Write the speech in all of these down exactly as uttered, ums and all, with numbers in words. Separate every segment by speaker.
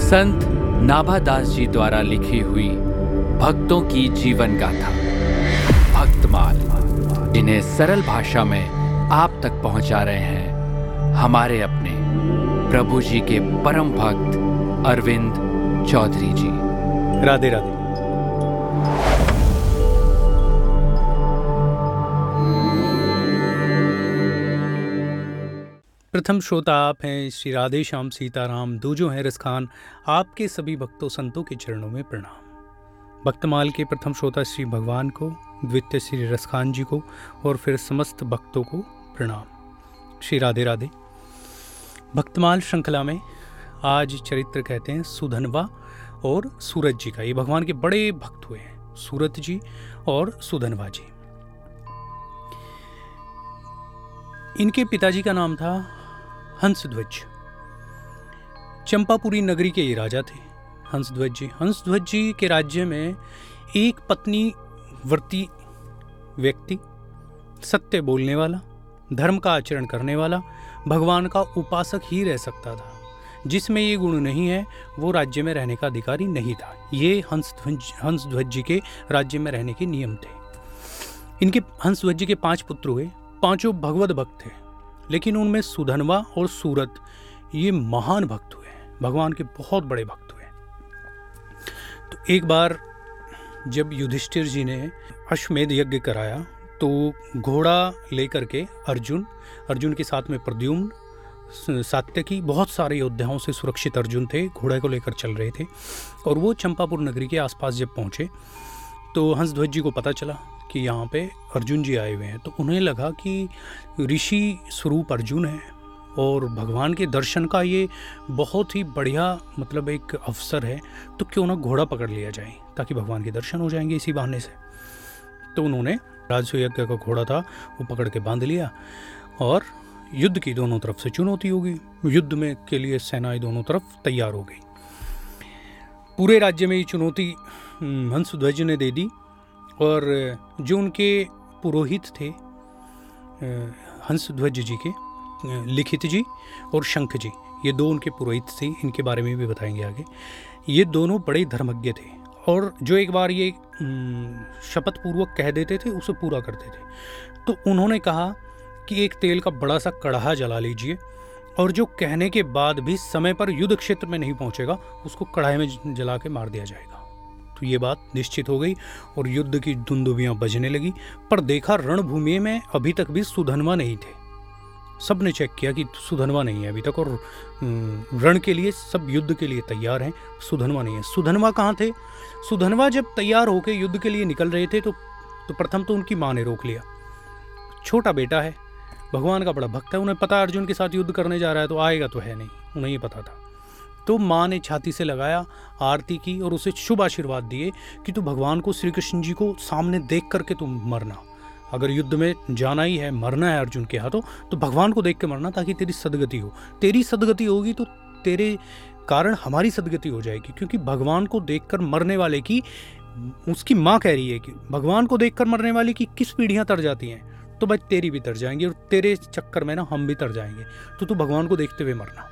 Speaker 1: संत नाभादास जी द्वारा लिखी हुई भक्तों की जीवन गाथा भक्तमाल, जिन्हें सरल भाषा में आप तक पहुंचा रहे हैं हमारे अपने प्रभु जी के परम भक्त अरविंद चौधरी जी।
Speaker 2: राधे राधे। प्रथम श्रोता आप हैं श्री राधे श्याम सीताराम, दूजो हैं रसखान। आपके सभी भक्तों संतों के चरणों में प्रणाम। भक्तमाल के प्रथम श्रोता श्री भगवान को, द्वितीय श्री रसखान जी को और फिर समस्त भक्तों को प्रणाम। श्री राधे राधे। भक्तमाल श्रृंखला में आज चरित्र कहते हैं सुधनवा और सूरत जी का। ये भगवान के बड़े भक्त हुए हैं, सूरत जी और सुधनवा जी। इनके पिताजी का नाम था हंसध्वज। चंपापुरी नगरी के ये राजा थे हंसध्वज जी। हंसध्वज जी के राज्य में एक पत्नी व्रती व्यक्ति, सत्य बोलने वाला, धर्म का आचरण करने वाला, भगवान का उपासक ही रह सकता था। जिसमें ये गुण नहीं है वो राज्य में रहने का अधिकारी नहीं था। ये हंसध्वज हंसध्वज जी के राज्य में रहने के नियम थे। इनके हंसध्वज जी के पांच पुत्र हुए, पांचों भगवत भक्त थे, लेकिन उनमें सुधनवा और सूरत ये महान भक्त हुए, भगवान के बहुत बड़े भक्त हुए। तो एक बार जब युधिष्ठिर जी ने अश्वमेध यज्ञ कराया तो घोड़ा लेकर के अर्जुन अर्जुन के साथ में प्रद्युम्न, सात्यकी, बहुत सारे योद्धाओं से सुरक्षित अर्जुन थे, घोड़े को लेकर चल रहे थे। और वो चंपापुर नगरी के आसपास जब पहुँचे तो हंसध्वज जी को पता चला कि यहाँ पे अर्जुन जी आए हुए हैं। तो उन्हें लगा कि ऋषि स्वरूप अर्जुन है और भगवान के दर्शन का ये बहुत ही बढ़िया मतलब एक अवसर है, तो क्यों ना घोड़ा पकड़ लिया जाए ताकि भगवान के दर्शन हो जाएंगे इसी बहाने से। तो उन्होंने राजसूय यज्ञ का घोड़ा था वो पकड़ के बांध लिया और युद्ध की दोनों तरफ से चुनौती हो गई। युद्ध में के लिए सेनाएं दोनों तरफ तैयार हो गई। पूरे राज्य में ये चुनौती हंसध्वज ने दे दी और जो उनके पुरोहित थे हंसध्वज जी के, लिखित जी और शंख जी, ये दो उनके पुरोहित थे। इनके बारे में भी बताएंगे आगे। ये दोनों बड़े धर्मज्ञ थे और जो एक बार ये शपथ पूर्वक कह देते थे उसे पूरा करते थे। तो उन्होंने कहा कि एक तेल का बड़ा सा कढ़ा जला लीजिए और जो कहने के बाद भी समय पर युद्ध क्षेत्र में नहीं पहुंचेगा उसको कढ़ाई में जला के मार दिया जाएगा। तो ये बात निश्चित हो गई और युद्ध की दुंदुभियां बजने लगी। पर देखा रणभूमि में अभी तक भी सुधनवा नहीं थे। सब ने चेक किया कि सुधनवा नहीं है अभी तक और रण के लिए सब युद्ध के लिए तैयार हैं, सुधनवा नहीं है। सुधनवा कहाँ थे? सुधनवा जब तैयार होकर युद्ध के लिए निकल रहे थे तो, तो प्रथम तो उनकी माँ ने रोक लिया। छोटा बेटा है, भगवान का बड़ा भक्त है, उन्हें पता अर्जुन के साथ युद्ध करने जा रहा है तो आएगा तो है नहीं, उन्हें ये पता था। तो माँ ने छाती से लगाया, आरती की और उसे शुभ आशीर्वाद दिए कि तू भगवान को, श्री कृष्ण जी को सामने देख करके तुम मरना। अगर युद्ध में जाना ही है, मरना है अर्जुन के हाथों, तो भगवान को देख के मरना ताकि तेरी सदगति हो। तेरी सदगति होगी तो तेरे कारण हमारी सदगति हो जाएगी। क्योंकि भगवान को देखकर मरने वाले की, उसकी माँ कह रही है कि भगवान को देखकर मरने वाले की किस पीढ़ियाँ तर जाती हैं, तो भाई तेरी भी तर जाएंगी और तेरे चक्कर में ना हम भी तर जाएंगे। तो तू भगवान को देखते हुए मरना।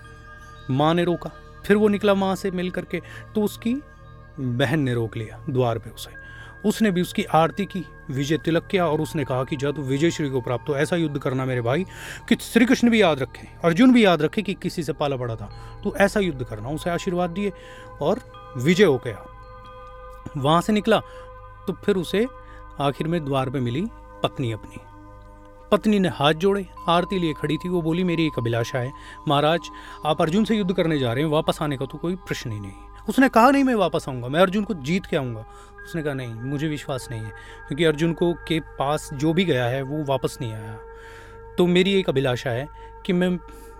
Speaker 2: माँ ने रोका, फिर वो निकला माँ से मिल करके, तो उसकी बहन ने रोक लिया द्वार पे उसे। उसने भी उसकी आरती की, विजय तिलक किया और उसने कहा कि जब तू विजय श्री को प्राप्त हो ऐसा युद्ध करना मेरे भाई कि श्री कृष्ण भी याद रखे, अर्जुन भी याद रखे कि किसी से पाला पड़ा था, तो ऐसा युद्ध करना। उसे आशीर्वाद दिए और विजय हो गया। वहाँ से निकला तो फिर उसे आखिर में द्वार पे मिली पत्नी अपनी। पत्नी ने हाथ जोड़े, आरती लिए खड़ी थी। वो बोली मेरी एक अभिलाषा है महाराज, आप अर्जुन से युद्ध करने जा रहे हैं, वापस आने का तो कोई प्रश्न ही नहीं। उसने कहा नहीं मैं वापस आऊँगा, मैं अर्जुन को जीत के आऊँगा। उसने कहा नहीं, मुझे विश्वास नहीं है, क्योंकि अर्जुन को के पास जो भी गया है वो वापस नहीं आया। तो मेरी एक अभिलाषा है कि मैं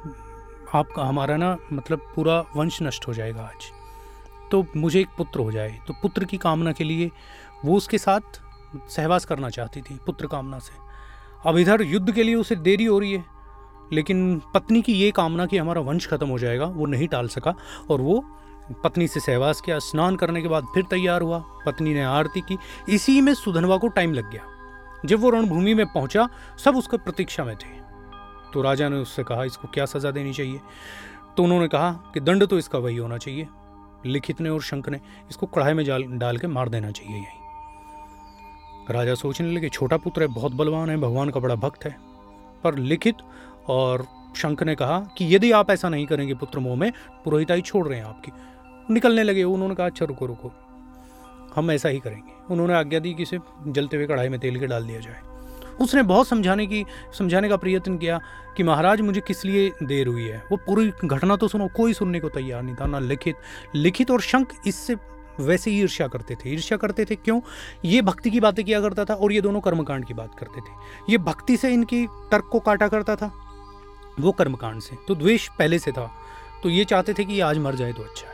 Speaker 2: आपका हमारा ना मतलब पूरा वंश नष्ट हो जाएगा आज, तो मुझे एक पुत्र हो जाए। तो पुत्र की कामना के लिए वो उसके साथ सहवास करना चाहती थी, पुत्र कामना से। अब इधर युद्ध के लिए उसे देरी हो रही है, लेकिन पत्नी की ये कामना कि हमारा वंश खत्म हो जाएगा वो नहीं टाल सका और वो पत्नी से सहवास किया। स्नान करने के बाद फिर तैयार हुआ, पत्नी ने आरती की। इसी में सुधनवा को टाइम लग गया। जब वो रणभूमि में पहुंचा सब उसका प्रतीक्षा में थे। तो राजा ने उससे कहा इसको क्या सजा देनी चाहिए। तो उन्होंने कहा कि दंड तो इसका वही होना चाहिए, लिखित ने और शंख ने इसको कढ़ाई में जाल डाल के मार देना चाहिए यहीं। राजा सोचने लगे, छोटा पुत्र है, बहुत बलवान है, भगवान का बड़ा भक्त है। पर लिखित और शंख ने कहा कि यदि आप ऐसा नहीं करेंगे पुत्र मोह में, पुरोहिताई छोड़ रहे हैं आपकी। निकलने लगे। उन्होंने कहा अच्छा रुको रुको, हम ऐसा ही करेंगे। उन्होंने आज्ञा दी कि इसे जलते हुए कढ़ाई में तेल के डाल दिया जाए। उसने बहुत समझाने की समझाने का प्रयत्न किया कि महाराज मुझे किस लिए देर हुई है, वो पूरी घटना तो सुनो। कोई सुनने को तैयार नहीं था, ना लिखित लिखित और शंख इससे वैसे ही ईर्ष्या करते थे। ईर्ष्या करते थे क्यों? ये भक्ति की बातें किया करता था और ये दोनों कर्मकांड की बात करते थे। ये भक्ति से इनकी तर्क को काटा करता था, वो कर्मकांड से। तो द्वेष पहले से था, तो ये चाहते थे कि ये आज मर जाए तो अच्छा है।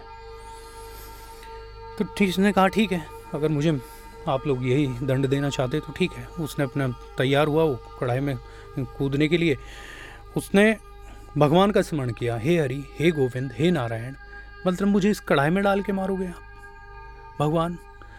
Speaker 2: तो ठीक उसने कहा ठीक है, अगर मुझे आप लोग यही दंड देना चाहते तो ठीक है। उसने अपना तैयार हुआ वो कढ़ाई में कूदने के लिए। उसने भगवान का स्मरण किया, हे हरि, हे गोविंद, हे नारायण, मतलब मुझे इस कढ़ाई में डाल के मारोगे आप? भगवान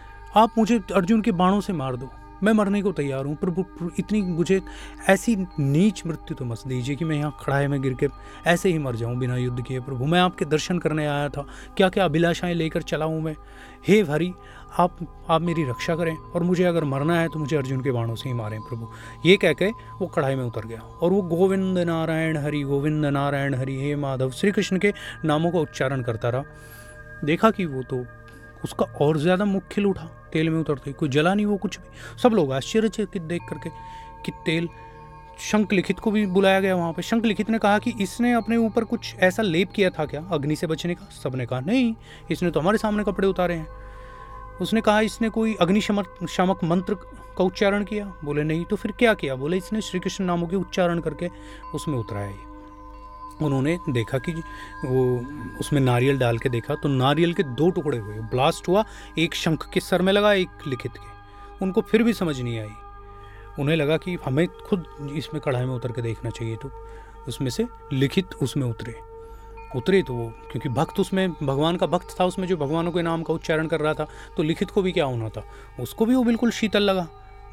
Speaker 2: आप मुझे अर्जुन के बाणों से मार दो, मैं मरने को तैयार हूँ, प्रभु इतनी मुझे ऐसी नीच मृत्यु तो मत दीजिए कि मैं यहाँ कढ़ाई में गिर के ऐसे ही मर जाऊँ बिना युद्ध किए। प्रभु मैं आपके दर्शन करने आया था, क्या क्या अभिलाषाएं लेकर चला हूँ मैं। हे हरि, आप आप मेरी रक्षा करें और मुझे अगर मरना है तो मुझे अर्जुन के बाणों से ही मारें प्रभु। ये कह के वो कढ़ाई में उतर गया और वो गोविंद नारायण हरि, गोविंद नारायण हरि, हे माधव, श्री कृष्ण के नामों का उच्चारण करता रहा। देखा कि वो तो उसका और ज़्यादा मुख खिल उठा तेल में उतरते, कोई जला नहीं वो कुछ भी। सब लोग आश्चर्यचकित देख करके कि तेल। शंख लिखित को भी बुलाया गया वहाँ पे। शंख लिखित ने कहा कि इसने अपने ऊपर कुछ ऐसा लेप किया था क्या अग्नि से बचने का? सबने कहा नहीं, इसने तो हमारे सामने कपड़े उतारे हैं। उसने कहा इसने कोई अग्निशमक शामक मंत्र का उच्चारण किया? बोले नहीं। तो फिर क्या किया? बोले इसने श्री कृष्ण नामों के उच्चारण करके उसमें उतराया ये। उन्होंने देखा कि वो उसमें नारियल डाल के देखा तो नारियल के दो टुकड़े हुए, ब्लास्ट हुआ, एक शंख के सर में लगा, एक लिखित के। उनको फिर भी समझ नहीं आई। उन्हें लगा कि हमें खुद इसमें कढ़ाई में उतर के देखना चाहिए। तो उसमें से लिखित उसमें उतरे उतरे तो वो, क्योंकि भक्त उसमें भगवान का भक्त था, उसमें जो भगवानों के नाम का उच्चारण कर रहा था, तो लिखित को भी क्या होना था, उसको भी वो बिल्कुल शीतल लगा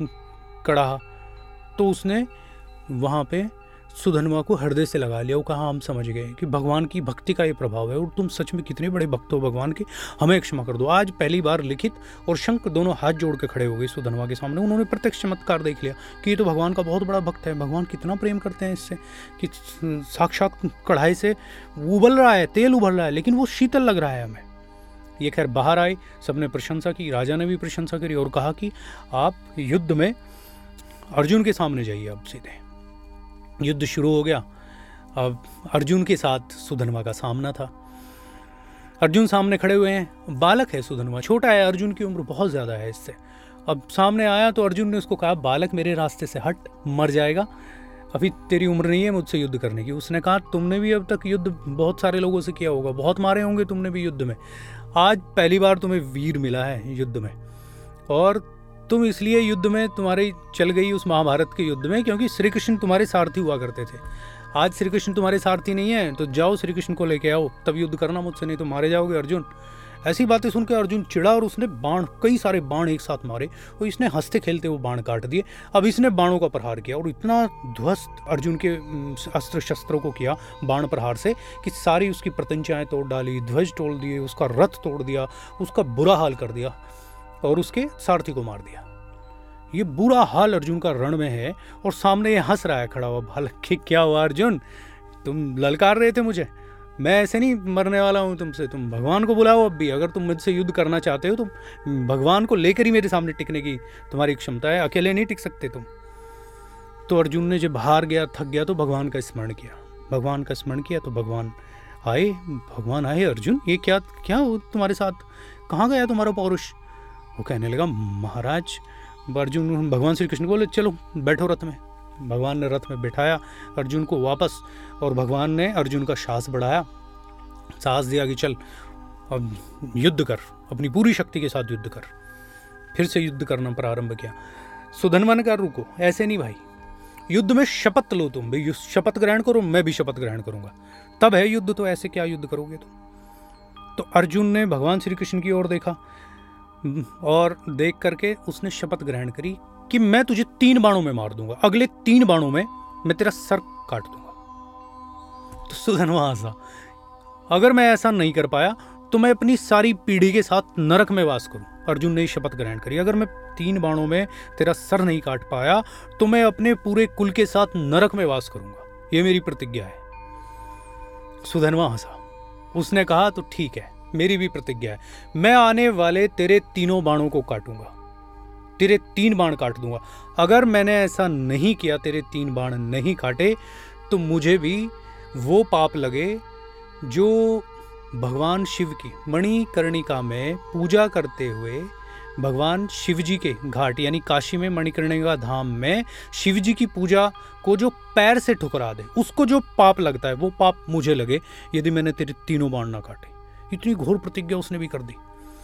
Speaker 2: कढ़ा। तो उसने वहाँ पे सुधन्वा को हृदय से लगा लिया। वो कहा हम समझ गए कि भगवान की भक्ति का ये प्रभाव है और तुम सच में कितने बड़े भक्त हो भगवान के, हमें क्षमा कर दो। आज पहली बार लिखित और शंख दोनों हाथ जोड़ के खड़े हो गए सुधन्वा के सामने। उन्होंने प्रत्यक्ष चमत्कार देख लिया कि ये तो भगवान का बहुत बड़ा भक्त है, भगवान कितना प्रेम करते हैं इससे कि साक्षात कढ़ाई से उबल रहा है, तेल उबल रहा है, लेकिन वो शीतल लग रहा है हमें। ये खैर बाहर आए, सबने प्रशंसा की, राजा ने भी प्रशंसा करी और कहा कि आप युद्ध में अर्जुन के सामने जाइए। अब सीधे युद्ध शुरू हो गया। अब अर्जुन के साथ सुधन्वा का सामना था। अर्जुन सामने खड़े हुए हैं, बालक है सुधन्वा, छोटा है, अर्जुन की उम्र बहुत ज़्यादा है इससे। अब सामने आया तो अर्जुन ने उसको कहा बालक मेरे रास्ते से हट, मर जाएगा, अभी तेरी उम्र नहीं है मुझसे युद्ध करने की। उसने कहा तुमने भी अब तक युद्ध बहुत सारे लोगों से किया होगा, बहुत मारे होंगे तुमने भी युद्ध में, आज पहली बार तुम्हें वीर मिला है युद्ध में, और तुम इसलिए युद्ध में तुम्हारी चल गई उस महाभारत के युद्ध में क्योंकि श्री कृष्ण तुम्हारे सारथी हुआ करते थे। आज श्री कृष्ण तुम्हारे सारथी नहीं है तो जाओ श्री कृष्ण को लेके आओ, तब युद्ध करना मुझसे, नहीं तो मारे जाओगे अर्जुन। ऐसी बातें सुन के अर्जुन चिढ़ा और उसने बाण, कई सारे बाण एक साथ मारे और इसने हंसते खेलते वो बाण काट दिए। अब इसने बाणों का प्रहार किया और इतना ध्वस्त अर्जुन के अस्त्र शस्त्रों को किया बाण प्रहार से कि सारी उसकी प्रतंचाएँ तोड़ डाली, ध्वज तोड़ दिए, उसका रथ तोड़ दिया, उसका बुरा हाल कर दिया और उसके सारथी को मार दिया। ये बुरा हाल अर्जुन का रण में है और सामने ये हंस रहा है खड़ा हुआ। भालक क्या हुआ अर्जुन, तुम ललकार रहे थे मुझे, मैं ऐसे नहीं मरने वाला हूँ तुमसे, तुम भगवान को बुलाओ। अब भी अगर तुम मुझसे युद्ध करना चाहते हो तो भगवान को लेकर ही मेरे सामने टिकने की तुम्हारी क्षमता है, अकेले नहीं टिक सकते तुम। तो अर्जुन ने जब हार गया, थक गया, तो भगवान का स्मरण किया। भगवान का स्मरण किया तो भगवान आए भगवान आए अर्जुन ये क्या क्या हो तुम्हारे साथ, कहाँ गया तुम्हारा पौरुष? वो कहने लगा महाराज, अर्जुन भगवान श्री कृष्ण को बोले चलो बैठो रथ में। भगवान ने रथ में बिठाया अर्जुन को वापस, और भगवान ने अर्जुन का साहस बढ़ाया, साहस दिया कि चल अब युद्ध कर, अपनी पूरी शक्ति के साथ युद्ध कर। फिर से युद्ध करना प्रारंभ किया। सुधन्वा ने कहा रुको, ऐसे नहीं भाई, युद्ध में शपथ लो, तुम भी शपथ ग्रहण करो, मैं भी शपथ ग्रहण करूंगा, तब है युद्ध, तो ऐसे क्या युद्ध करोगे तुम? तो अर्जुन ने भगवान श्री कृष्ण की ओर देखा और देख करके उसने शपथ ग्रहण करी कि मैं तुझे तीन बाणों में मार दूंगा, अगले तीन बाणों में मैं तेरा सर काट दूंगा। तो सुधन्वा हंसा, अगर मैं ऐसा नहीं कर पाया तो मैं अपनी सारी पीढ़ी के साथ नरक में वास करूं। अर्जुन ने शपथ ग्रहण करी, अगर मैं तीन बाणों में तेरा सर नहीं काट पाया तो मैं अपने पूरे कुल के साथ नरक में वास करूंगा, ये मेरी प्रतिज्ञा है। सुधन्वा हंसा, उसने कहा तो ठीक है, मेरी भी प्रतिज्ञा है, मैं आने वाले तेरे तीनों बाणों को काटूंगा, तेरे तीन बाण काट दूंगा। अगर मैंने ऐसा नहीं किया, तेरे तीन बाण नहीं काटे, तो मुझे भी वो पाप लगे जो भगवान शिव की मणिकर्णिका में पूजा करते हुए भगवान शिव जी के घाट यानी काशी में मणिकर्णिका धाम में शिव जी की पूजा को जो पैर से ठुकरा दे, उसको जो पाप लगता है वो पाप मुझे लगे यदि मैंने तेरे तीनों बाण ना काटे। इतनी घोर प्रतिज्ञा उसने भी कर दी।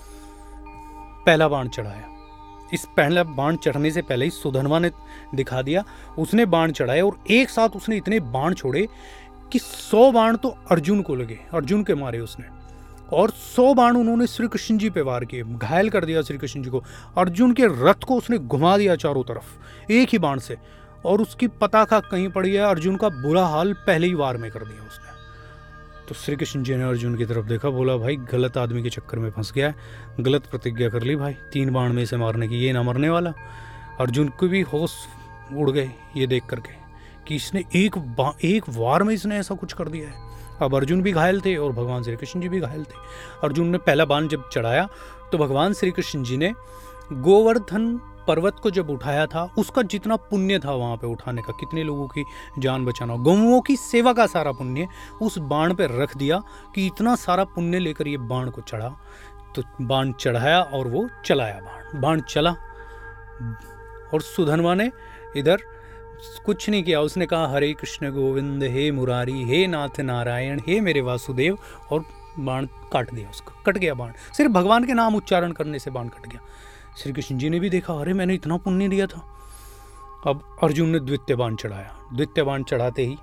Speaker 2: पहला बाण चढ़ाया। इस पहला बाण चढ़ने से पहले ही सुधन्वा ने दिखा दिया, उसने बाण चढ़ाए और एक साथ उसने इतने बाण छोड़े कि सौ बाण तो अर्जुन को लगे, अर्जुन के मारे उसने, और सौ बाण उन्होंने श्री कृष्ण जी पे वार किए, घायल कर दिया श्री कृष्ण जी को। अर्जुन के रथ को उसने घुमा दिया चारों तरफ एक ही बाण से, और उसकी पताका कहीं पड़ी है। अर्जुन का बुरा हाल पहले ही वार में कर दिया उसने। तो श्री कृष्ण जी ने अर्जुन की तरफ देखा, बोला भाई गलत आदमी के चक्कर में फंस गया है, गलत प्रतिज्ञा कर ली भाई, तीन बाण में से मारने की, ये ना मरने वाला। अर्जुन को भी होश उड़ गए ये देख करके कि इसने एक एक वार में इसने ऐसा कुछ कर दिया है। अब अर्जुन भी घायल थे और भगवान श्री कृष्ण जी भी घायल थे। अर्जुन ने पहला बाण जब चढ़ाया तो भगवान श्री कृष्ण जी ने गोवर्धन पर्वत को जब उठाया था, उसका जितना पुण्य था वहाँ पे उठाने का, कितने लोगों की जान बचाना, गौओं की सेवा का सारा पुण्य उस बाण पे रख दिया कि इतना सारा पुण्य लेकर ये बाण को चढ़ा। तो बाण चढ़ाया और वो चलाया बाण, बाण चला। और सुधन्वा ने इधर कुछ नहीं किया, उसने कहा हरे कृष्ण गोविंद, हे मुरारी, हे नाथ नारायण, हे मेरे वासुदेव, और बाण काट दिया उसका, कट गया बाण। सिर्फ भगवान के नाम उच्चारण करने से बाण कट गया। श्री कृष्ण जी ने भी देखा, अरे मैंने इतना पुण्य दिया था। अब अर्जुन ने द्वितीय बाण चढ़ाया। द्वितीय बाण चढ़ाते ही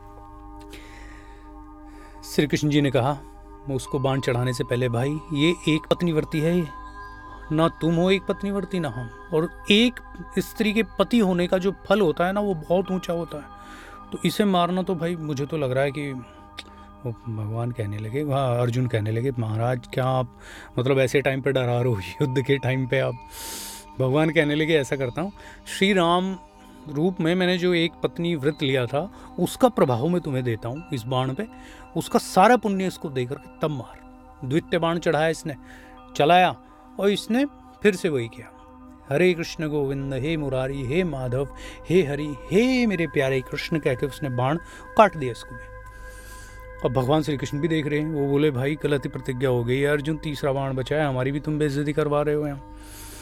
Speaker 2: श्री कृष्ण जी ने कहा उसको बाण चढ़ाने से पहले, भाई ये एक पत्नीवर्ती है, ये ना तुम हो एक पत्नीवर्ती ना हम, और एक स्त्री के पति होने का जो फल होता है ना वो बहुत ऊंचा होता है, तो इसे मारना तो भाई मुझे तो लग रहा है कि वो भगवान कहने लगे, वहाँ अर्जुन कहने लगे महाराज क्या आप मतलब ऐसे टाइम पे डरा रहे हो, युद्ध के टाइम पे आप। भगवान कहने लगे ऐसा करता हूँ, श्री राम रूप में मैंने जो एक पत्नी व्रत लिया था उसका प्रभाव मैं तुम्हें देता हूँ इस बाण पे, उसका सारा पुण्य इसको देकर के तब मार। द्वितीय बाण चढ़ाया इसने, चलाया, और इसने फिर से वही किया, हरे कृष्ण गोविंद, हे मुरारी, हे माधव, हे हरि, हे मेरे प्यारे कृष्ण कहकर उसने बाण काट दिया इसको भी। अब भगवान श्री कृष्ण भी देख रहे हैं, वो बोले भाई गलत प्रतिज्ञा हो गई है अर्जुन, तीसरा बाण बचाया, हमारी भी तुम बेइज्जती करवा रहे हो यहाँ।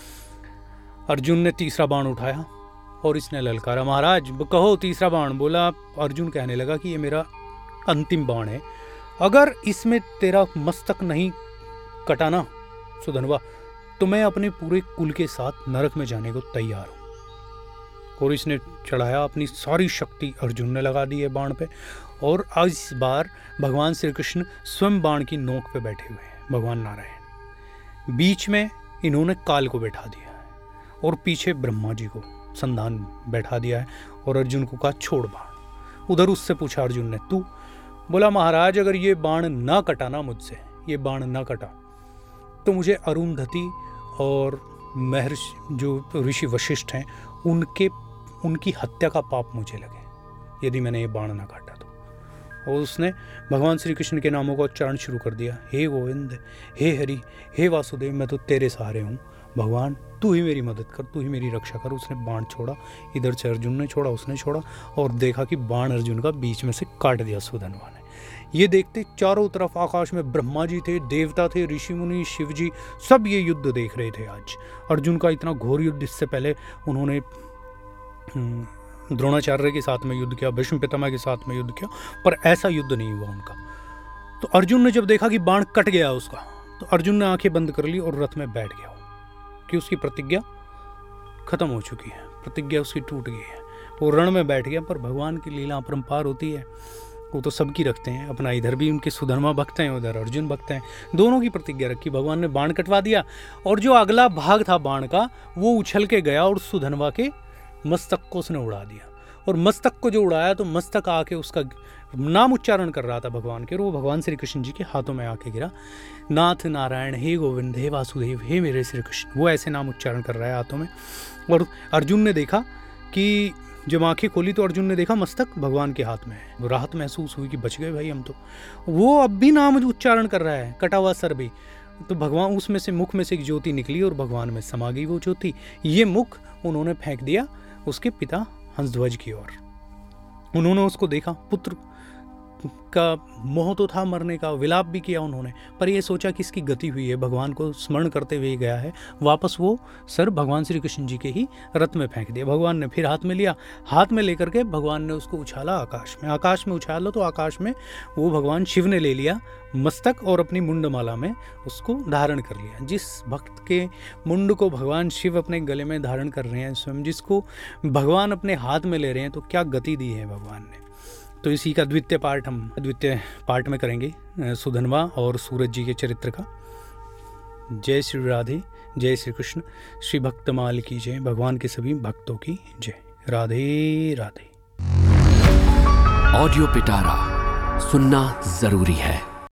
Speaker 2: अर्जुन ने तीसरा बाण उठाया और इसने ललकारा, महाराज कहो तीसरा बाण। बोला, अर्जुन कहने लगा कि ये मेरा अंतिम बाण है, अगर इसमें तेरा मस्तक नहीं कटाना सुधन्वा तो मैं अपने पूरे कुल के साथ नरक में जाने को तैयार हूँ। और इसने चढ़ाया, अपनी सारी शक्ति अर्जुन ने लगा दी है बाण पे, और आज इस बार भगवान श्री कृष्ण स्वयं बाण की नोक पे बैठे हुए हैं, भगवान नारायण। बीच में इन्होंने काल को बैठा दिया है और पीछे ब्रह्मा जी को संधान बैठा दिया है, और अर्जुन को कहा छोड़ बाण। उधर उससे पूछा अर्जुन ने, तू? बोला महाराज अगर ये बाण ना कटाना मुझसे, ये बाण ना कटा तो मुझे अरुंधति और महर्षि जो ऋषि वशिष्ठ हैं उनके उनकी हत्या का पाप मुझे लगे यदि मैंने ये बाण ना काटा तो। और उसने भगवान श्री कृष्ण के नामों का उच्चारण शुरू कर दिया, हे गोविंद, हे हरि, हे वासुदेव, मैं तो तेरे सहारे हूँ, भगवान तू ही मेरी मदद कर, तू ही मेरी रक्षा कर। उसने बाण छोड़ा, इधर से अर्जुन ने छोड़ा, उसने छोड़ा, और देखा कि बाण अर्जुन का बीच में से काट दिया सुधन्वा ने। ये देखते चारों तरफ आकाश में ब्रह्मा जी थे, देवता थे, ऋषि मुनि, शिव जी, सब ये युद्ध देख रहे थे। आज अर्जुन का इतना घोर युद्ध, इससे पहले उन्होंने द्रोणाचार्य के साथ में युद्ध किया, भीष्म पितामह के साथ में युद्ध किया, पर ऐसा युद्ध नहीं हुआ उनका। तो अर्जुन ने जब देखा कि बाण कट गया उसका, तो अर्जुन ने आंखें बंद कर ली और रथ में बैठ गया कि उसकी प्रतिज्ञा खत्म हो चुकी है, प्रतिज्ञा उसकी टूट गई है। वो रण में बैठ गया। पर भगवान की लीला अपरंपार होती है, वो तो सबकी रखते हैं, अपना इधर भी उनके सुधर्मा भक्त हैं, उधर अर्जुन भक्त हैं, दोनों की प्रतिज्ञा रखी। भगवान ने बाण कटवा दिया, और जो अगला भाग था बाण का वो उछल के गया और सुधन्वा के मस्तक को उसने उड़ा दिया। और मस्तक को जो उड़ाया तो मस्तक आके उसका नाम उच्चारण कर रहा था भगवान के, और वो भगवान श्री कृष्ण जी के हाथों में आके गिरा। नाथ नारायण, हे गोविंद, हे वासुदेव, हे मेरे श्री कृष्ण, वो ऐसे नाम उच्चारण कर रहा है हाथों में। और अर्जुन ने देखा कि जब आंखें खोली तो अर्जुन ने देखा मस्तक भगवान के हाथ में है। वो राहत महसूस हुई कि बच गए भाई हम तो। वो अब भी नाम उच्चारण कर रहा है, कटा हुआ सर भी। तो भगवान उसमें से, मुख में से एक ज्योति निकली और भगवान में समा गई वो ज्योति। ये मुख उन्होंने फेंक दिया उसके पिता हंसध्वज की ओर। उन्होंने उसको देखा, पुत्र का मोह तो था मरने का, विलाप भी किया उन्होंने, पर ये सोचा कि इसकी गति हुई है, भगवान को स्मरण करते हुए गया है। वापस वो सर भगवान श्री कृष्ण जी के ही रथ में फेंक दिया। भगवान ने फिर हाथ में लिया, हाथ में लेकर के भगवान ने उसको उछाला आकाश में। आकाश में उछाला तो आकाश में वो भगवान शिव ने ले लिया मस्तक और अपनी मुंडमाला में उसको धारण कर लिया। जिस भक्त के मुंड को भगवान शिव अपने गले में धारण कर रहे हैं स्वयं, जिसको भगवान अपने हाथ में ले रहे हैं, तो क्या गति दी है भगवान ने। तो इसी का द्वितीय पार्ट हम द्वितीय पार्ट में करेंगे सुधनवा और सूरज जी के चरित्र का। जय श्री राधे, जय श्री कृष्ण, श्री भक्तमाल की जय, भगवान के सभी भक्तों की जय। राधे राधे।
Speaker 3: ऑडियो पिटारा सुनना जरूरी है।